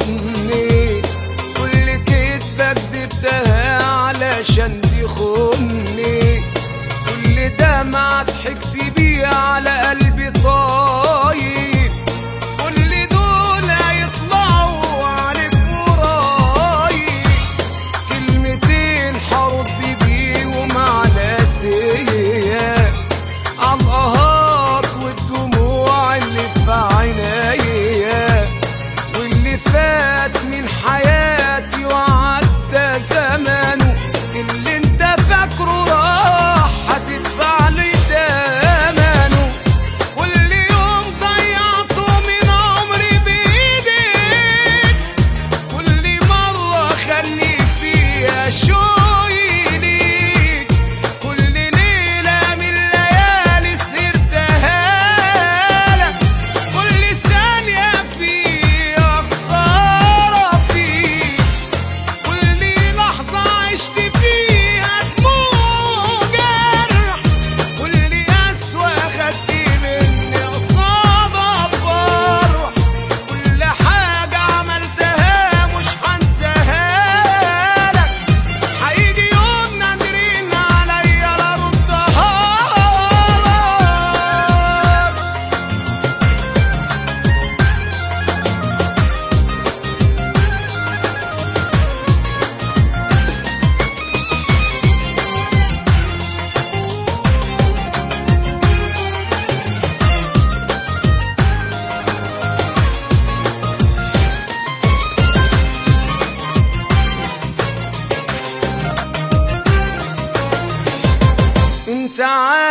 حضني، كل كدبة كدبتها علشان تخوني، كل دمعة ضحكت بيها على قلبي طايب، كل دول هيطلعوا عليك قريب، كلمتين حرد بيهم على سيا عالقهات والدموع اللي في عينيا، واللي فات من حياتي وعدى زمنه، اللي انت فاكره راح هتدفع لي تمنه، كل يوم ضيعته من عمري بايديك، كل مرة خلي فيها شوي ليك، كل ليلة من الليالي سهرتها لك، كل ثانية فيها خسارة فيك، كل لحظة عشت فيها دموع جرح، كل قسوة خدت مني قصادها فرح، كل حاجة عملتها مش هنساها لك، هيجي يوم نادرين عليا لا ردها لك. انت